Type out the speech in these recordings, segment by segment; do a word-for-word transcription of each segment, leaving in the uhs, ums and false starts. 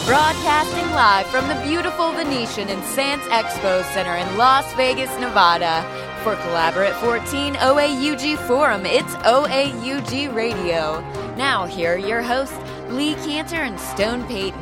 Broadcasting live from the beautiful Venetian and Sands Expo Center in Las Vegas, Nevada. For Collaborate fourteen O A U G Forum, it's O A U G Radio. Now, here are your hosts, Lee Cantor and Stone Payton.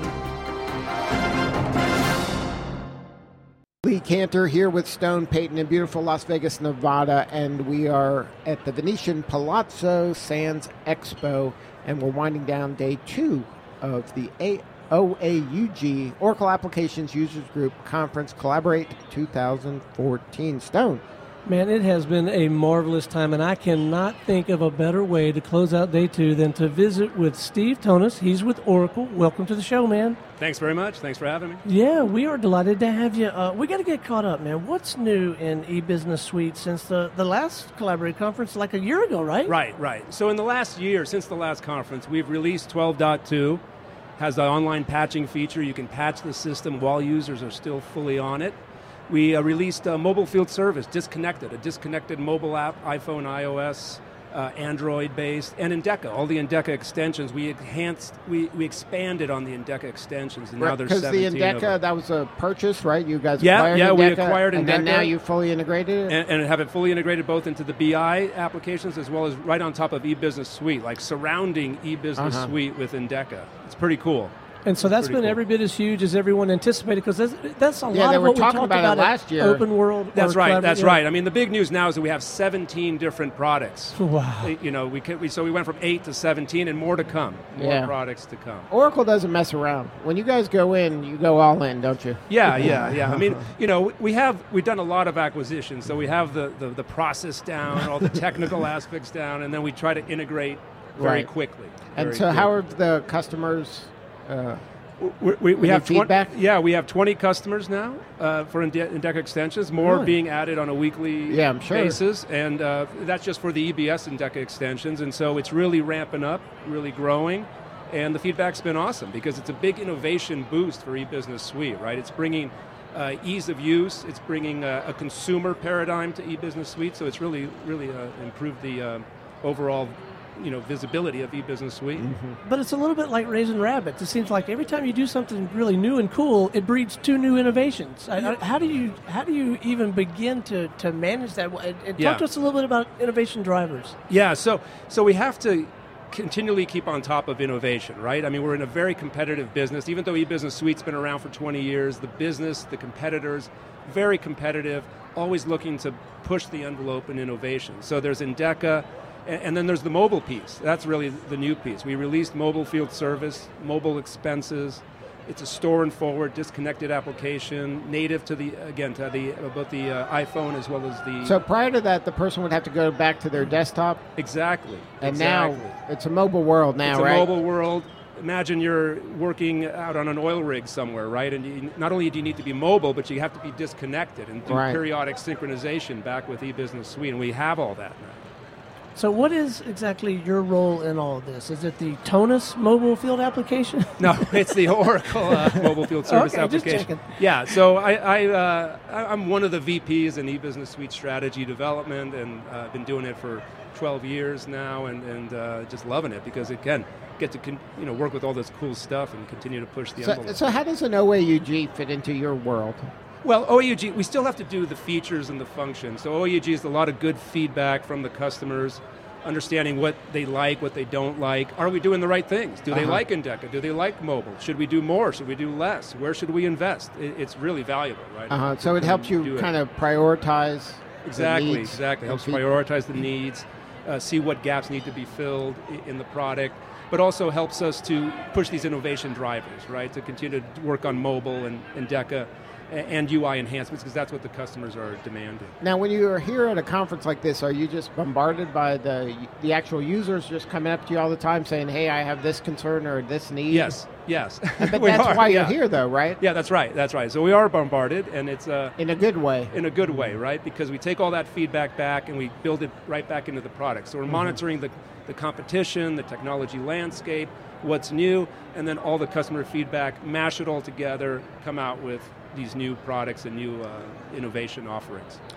Lee Cantor here with Stone Payton in beautiful Las Vegas, Nevada, and we are at the Venetian Palazzo Sands Expo, and we're winding down day two of the A- O A U G, Oracle Applications Users Group Conference Collaborate twenty fourteen. Stone. Man, it has been a marvelous time, and I cannot think of a better way to close out day two than to visit with Steve Tonis. He's with Oracle. Welcome to the show, man. Thanks very much. Thanks for having me. Yeah, we are delighted to have you. Uh, we got to get caught up, man. What's new in eBusiness Suite since the, the last Collaborate conference like a year ago, right? Right, right. So in the last year, since the last conference, we've released twelve point two. Has the online patching feature. You can patch the system while users are still fully on it. We uh, released uh, Mobile Field Service, Disconnected, a disconnected mobile app, iPhone, iOS, uh, Android-based, and Endeca. All the Endeca extensions, we enhanced, we, we expanded on the Endeca extensions, and Right, now there's because the seventeen of Endeca, them. that was a purchase, right? You guys Yeah, acquired yeah, Endeca, we acquired and then Endeca. now you fully integrated it? And, and have it fully integrated both into the B I applications as well as right on top of eBusiness Suite, like surrounding eBusiness Uh-huh. Suite with Endeca. It's pretty cool. And so that's Pretty been cool. every bit as huge as everyone anticipated, because that's, that's a Yeah, lot they of were what we talking talked about about, it at last year. Open World. That's or right. Collaborate, That's yeah. right. I mean, the big news now is that we have seventeen different products. Wow. You know, we, can, we so we went from eight to seventeen, and more to come. More Yeah. products to come. Oracle doesn't mess around. When you guys go in, you go all in, don't you? Yeah, yeah, yeah. I mean, you know, we have we've done a lot of acquisitions, so we have the the, the process down, all the technical aspects down, and then we try to integrate very Right. quickly. And very so how quickly. are the customers... Uh, We, we, we Any have twenty, feedback? yeah, we have twenty customers now uh, for Ende- Endeca extensions. More Really? being added on a weekly Yeah, I'm sure. basis, and uh, that's just for the E B S Endeca extensions. And so it's really ramping up, really growing, and the feedback's been awesome because it's a big innovation boost for eBusiness Suite. Right, it's bringing uh, ease of use, it's bringing a, a consumer paradigm to eBusiness Suite. So it's really, really uh, improved the uh, overall, you know, visibility of eBusiness Suite. But it's a little bit like raising rabbits. It seems like every time you do something really new and cool, it breeds two new innovations. I, I, how do you how do you even begin to, to manage that? And, and Yeah. talk to us a little bit about innovation drivers. Yeah, so so we have to continually keep on top of innovation, right? I mean, we're in a very competitive business. Even though eBusiness Suite's been around for twenty years, the business, the competitors, very competitive, always looking to push the envelope in innovation. So there's Endeca, and, and then there's the mobile piece. That's really the new piece. We released Mobile Field Service, mobile expenses. It's a store and forward, disconnected application, native to the, again, to the both the uh, iPhone as well as the... so prior to that, the person would have to go back to their desktop, Exactly. and exactly. now it's a mobile world now, it's a right? mobile world. Imagine you're working out on an oil rig somewhere, right? And you, not only do you need to be mobile, but you have to be disconnected and do Right. periodic synchronization back with eBusiness Suite, and we have all that now. So what is exactly your role in all of this? Is it the Tonis mobile field application? No, it's the Oracle uh, Mobile Field Service Okay, just application. checking. Yeah, so I, I, uh, I- I'm one of the V Ps in eBusiness Suite strategy development, and uh, I've been doing it for twelve years now, and, and uh, just loving it because, again, get to con- you know work with all this cool stuff and continue to push the So, envelope. so how does an O A U G fit into your world? Well, O A U G, we still have to do the features and the functions. So O A U G is a lot of good feedback from the customers, understanding what they like, what they don't like. Are we doing the right things? Do they Uh-huh. like Endeca? Do they like mobile? Should we do more? Should we do less? Where should we invest? It, it's really valuable, right? Uh-huh. So it helps Do you it. kind of prioritize the Exactly, needs exactly. and Helps feed- prioritize the needs, uh, see what gaps need to be filled i- in the product, but also helps us to push these innovation drivers, right? To continue to work on mobile and Endeca a- and U I enhancements, because that's what the customers are demanding. Now, when you are here at a conference like this, are you just bombarded by the the actual users just coming up to you all the time saying, hey, I have this concern or this need? Yes, yes. But We that's are, why you're yeah. here, though, right? Yeah, that's right, that's right. So we are bombarded, and it's uh, In a good way. in a good way, right? Because we take all that feedback back and we build it right back into the product. So we're Mm-hmm. monitoring the, the competition, the technology landscape, what's new, and then all the customer feedback, mash it all together, come out with these new products and new uh, innovation offerings.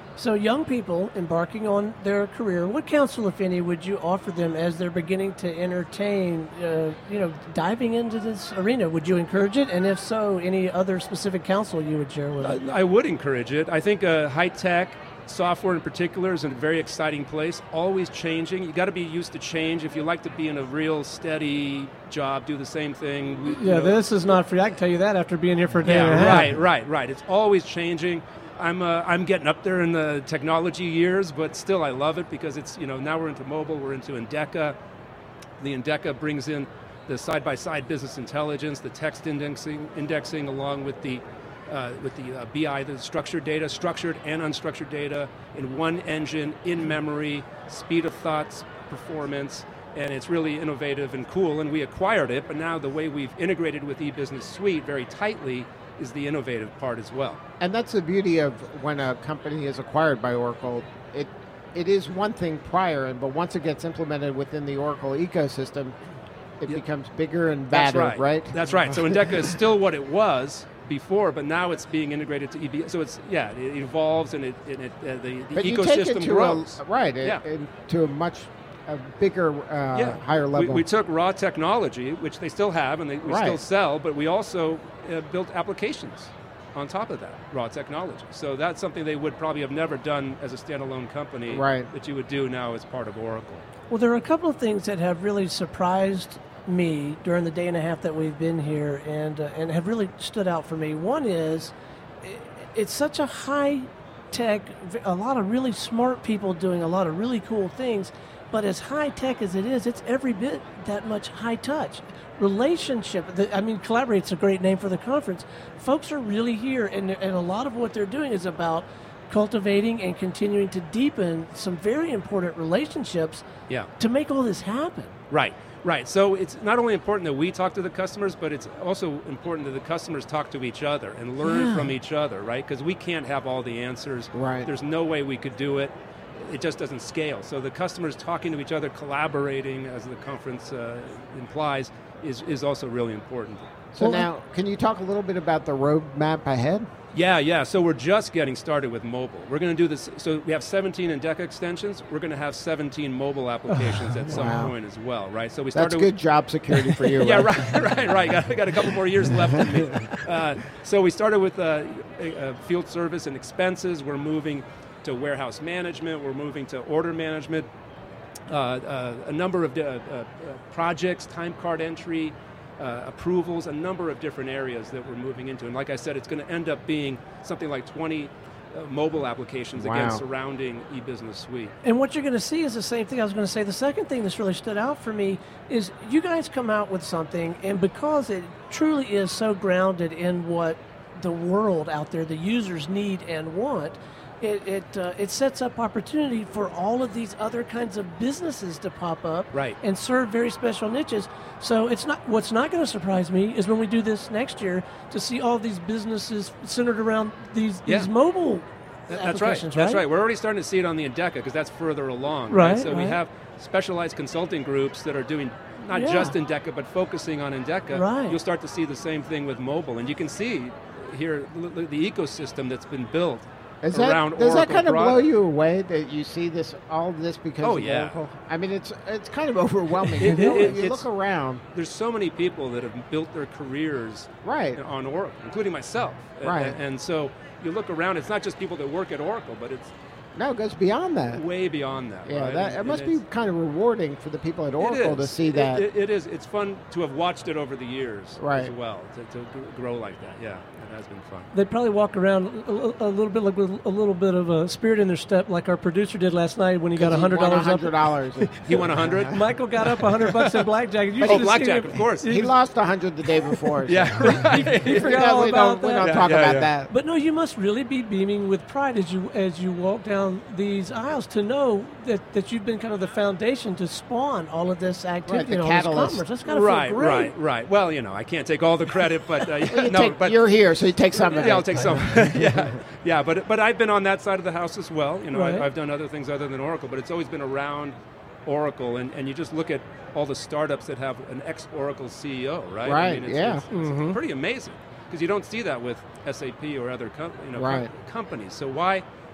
So young people embarking on their career, what counsel, if any, would you offer them as they're beginning to entertain, uh, you know, diving into this arena? Would you encourage it? And if so, any other specific counsel you would share with them? I, I would encourage it. I think uh, high-tech software in particular is a very exciting place, always changing. You got to be used to change. If you like to be in a real steady job, do the same thing. We, Yeah, you know, this is not free. I can tell you that after being here for a day yeah, and a half. right, right, right. It's always changing. I'm uh, I'm getting up there in the technology years, but still I love it because it's, you know, now we're into mobile, we're into Endeca. The Endeca brings in the side-by-side business intelligence, the text indexing, indexing along with the uh, with the uh, B I, the structured data, structured and unstructured data in one engine, in memory, speed of thoughts, performance, and it's really innovative and cool, and we acquired it, but now the way we've integrated with eBusiness Suite very tightly is the innovative part as well. And that's the beauty of when a company is acquired by Oracle. It it is one thing prior, and but once it gets implemented within the Oracle ecosystem, it Yeah. becomes bigger and That's badder, right. right? That's right. So Endeca is still what it was before, but now it's being integrated to E B. So it's, yeah, it evolves and it, and it uh, the, the But you take it ecosystem to grows. a, right, Yeah. it, to a much a bigger, uh, yeah. higher We, level. we took raw technology, which they still have and they, we Right. still sell, but we also uh, built applications on top of that, raw technology. So that's something they would probably have never done as a standalone company Right. that you would do now as part of Oracle. Well, there are a couple of things that have really surprised me during the day and a half that we've been here, and uh, and have really stood out for me. One is, i- it's such a high tech, a lot of really smart people doing a lot of really cool things, but as high tech as it is, it's every bit that much high touch. Relationship, the, I mean, Collaborate's a great name for the conference. Folks are really here, and, and a lot of what they're doing is about cultivating and continuing to deepen some very important relationships Yeah. to make all this happen. Right, right. So it's not only important that we talk to the customers, but it's also important that the customers talk to each other and learn Yeah. from each other, right? Because we can't have all the answers. Right. There's no way we could do it. It just doesn't scale. So the customers talking to each other, collaborating, as the conference uh, implies, is, is also really important. so Well, now, can you talk a little bit about the roadmap ahead? Yeah, yeah. So we're just getting started with mobile. We're going to do this. So we have seventeen Endeca extensions. We're going to have seventeen mobile applications at some Wow. point as well, right? So we That's started. good job security for you, yeah, right? right, right, right. Got, got a couple more years left in me. Uh, so we started with uh, uh, field service and expenses. We're moving to warehouse management. We're moving to order management. Uh, uh, a number of uh, uh, uh, projects, time card entry, uh, approvals, a number of different areas that we're moving into. And like I said, it's going to end up being something like twenty uh, mobile applications again Wow. surrounding eBusiness Suite. And what you're going to see is the same thing I was going to say. The second thing that's really stood out for me is you guys come out with something, and because it truly is so grounded in what the world out there, the users need and want, it it, uh, it sets up opportunity for all of these other kinds of businesses to pop up Right. and serve very special niches. So it's not what's not going to surprise me is when we do this next year to see all these businesses centered around these these Yeah. mobile That- That's right. applications, That's right. We're already starting to see it on the Endeca because that's further along. Right, So we right. have specialized consulting groups that are doing not Yeah. just Endeca but focusing on Endeca. Right. You'll start to see the same thing with mobile, and you can see here the, the ecosystem that's been built Is that, around does that Oracle kind of blow product. you away that you see this all of this because Oh, of yeah. Oracle? I mean, it's it's kind of overwhelming. It- you, know, it- you it's- look around, There's so many people that have built their careers right? on Oracle, including myself. Right. And, and so you look around, it's not just people that work at Oracle, but it's No, it goes beyond that. way beyond that. Yeah, right? that, And- it and must it's- be kind of rewarding for the people at It Oracle to is. see It- that. It, it is. It's fun to have watched it over the years Right. as well, to, to gr- grow like that. Yeah, it has been fun. They probably walk around a, a- a little bit like with a little bit of a spirit in their step, like our producer did last night when he got a hundred dollars up. Hundred dollars. He won a hundred. Michael got up a hundred bucks in blackjack. You Oh, should have blackjack, seen of him. course. He lost a hundred the day before. so- Yeah, right. He forgot Yeah, all we about don't, we that. don't Yeah, talk yeah, about yeah. that. But no, you must really be beaming with pride as you as you walk down these aisles to know that, that you've been kind of the foundation to spawn all of this activity Right, the and all this catalyst. commerce. That's got to right, feel great. right, right. Well, you know, I can't take all the credit, but uh, yeah, You no, take- but you're here, so you take some of it. yeah, I'll take some. yeah, yeah, but but I've been on that side of the house as well. You know, Right. I, I've done other things other than Oracle, but it's always been around Oracle, and, and you just look at all the startups that have an ex-Oracle C E O, right? I Right, mean, it's, yeah. it's, it's Mhm. pretty amazing because you don't see that with S A P or other com- you know com- Right. companies. So why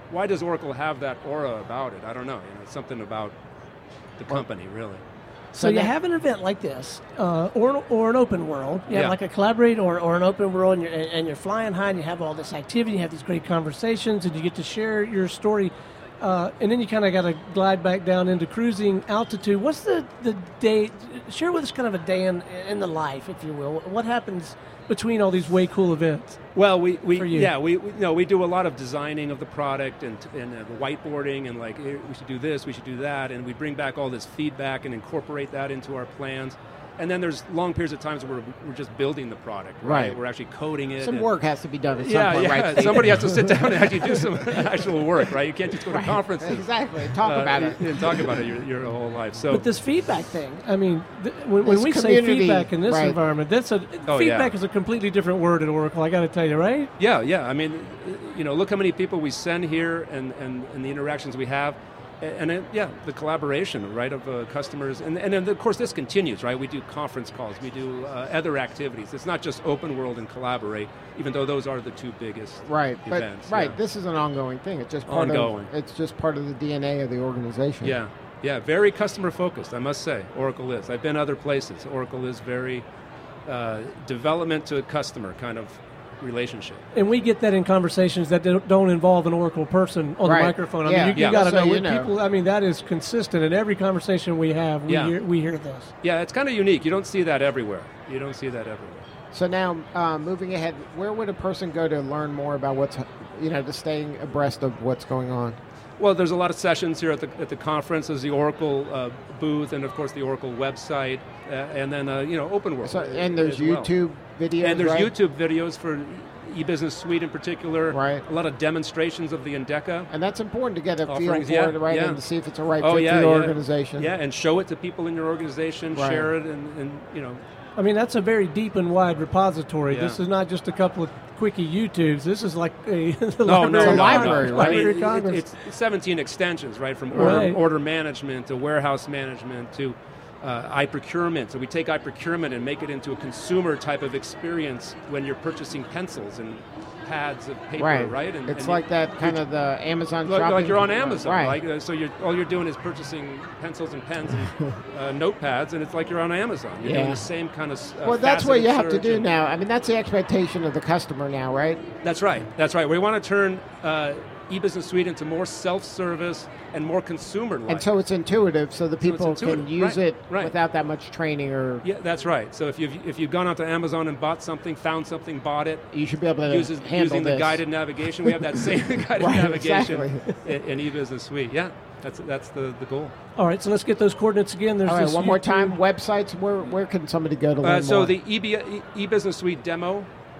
why does Oracle have that aura about it? I don't know. You know, it's something about the company, really. So you have an event like this, uh, or or an open world. You have Yeah. like a Collaborate or, or an open world, and you're, and, and you're flying high, and you have all this activity, you have these great conversations, and you get to share your story. Uh, and then you kind of got to glide back down into cruising altitude. What's the, the day? Share with us kind of a day in, in the life, if you will. What happens between all these way cool events? Well, we, we For you. yeah we, we you know we do a lot of designing of the product and and uh, whiteboarding and like hey, we should do this, we should do that, and we bring back all this feedback and incorporate that into our plans. And then there's long periods of times where we're, we're just building the product, right? Right. We're actually coding it. Some and- work has to be done at some Yeah, point, yeah. right? Steve? Somebody has to sit down and actually do some actual work, right? You can't just go to conferences. Exactly. Talk uh, about it. and talk about it your, your whole life. So But this feedback thing, I mean, th- when, when This we say community, feedback in this right. environment, that's a Oh, feedback yeah. is a completely different word at Oracle. I got to tell you, right? yeah, yeah. I mean, you know, look how many people we send here and, and, and the interactions we have. And, and yeah, the collaboration, right, of uh, customers. And, and then, of course, this continues, right? We do conference calls. We do uh, other activities. It's not just Open World and Collaborate, even though those are the two biggest Right, but events. right, yeah. this is an ongoing thing. It's just part Ongoing. of it's just part of the D N A of the organization. Yeah, yeah, very customer focused, I must say. Oracle is. I've been other places. Oracle is very uh, development to customer kind of relationship. And we get that in conversations that don't don't involve an Oracle person on Right. the microphone. I Yeah. mean, you, Yeah. you got to So know, you when know. people. I mean, that is consistent in every conversation we have. We Yeah. hear we hear this. Yeah, it's kind of unique. You don't see that everywhere. You don't see that everywhere. So now, uh, moving ahead, where would a person go to learn more about what's, you know, to staying abreast of what's going on? Well, there's a lot of sessions here at the at the conference. There's the Oracle uh, booth, and of course the Oracle website, uh, and then uh, you know Open World. So, and there's as well. YouTube videos, And there's right? YouTube videos for eBusiness Suite in particular. Right. A lot of demonstrations of the Endeca. And that's important to get a feel Offerings, for yeah, it, right, yeah. and to see if it's a right Oh fit yeah, for your yeah. organization. Yeah, and show it to people in your organization. Right. Share it, and, and you know. I mean, that's a very deep and wide repository. Yeah. This is not just a couple of quickie YouTubes. This is like a the No, no, Library no, of no. library, Congress. right? I mean, Library of it- Congress. it's seventeen extensions, right, from Right. order, order management to warehouse management to uh, iProcurement. So we take iProcurement and make it into a consumer type of experience when you're purchasing pencils and pads of paper, Right. right? And, it's and like you- that kind of the Amazon Like, shopping. like you're on Amazon, right? right? Uh, So you're, all you're doing is purchasing pencils and pens and uh, notepads, and it's like you're on Amazon. You're Yeah. doing the same kind of. Uh, Well, that's what you have to faceted do search now. I mean, that's the expectation of the customer now, right? and- That's right. That's right. We want to turn uh, eBusiness Suite into more self-service and more consumer-like. And so it's intuitive, so the it's people can intuitive. use Right, it right. without that much training, or Yeah, that's right. So if you've if you've gone onto Amazon and bought something, found something, bought it, you should be able to uses, handle using the this. guided navigation, we have that same guided Right, navigation exactly. in, in eBusiness Suite. Yeah, that's that's the, the goal. All right, so let's get those coordinates again. There's All right, this one more YouTube- time. Websites. Where where can somebody go to learn Uh, so more? the E B, E- eBusiness Suite demo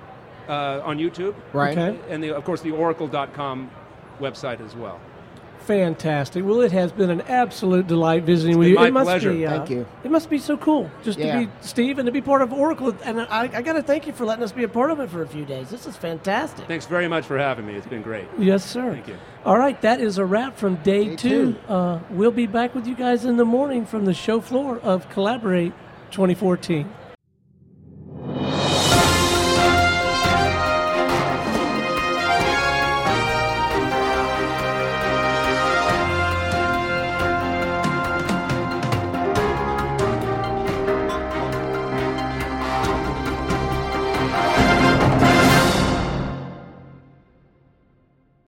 uh, on YouTube, right. Okay. and the, of course the Oracle dot com website as well. Fantastic. Well, it has been an absolute delight visiting with been you. my it must pleasure. Be, uh, Thank you. It must be so cool just Yeah. to be Steve and to be part of Oracle. And I, I got to thank you for letting us be a part of it for a few days. This is fantastic. Thanks very much for having me. It's been great. Yes, sir. Thank you. All right, that is a wrap from day, Day two. two. Uh, we'll be back with you guys in the morning from the show floor of Collaborate twenty fourteen.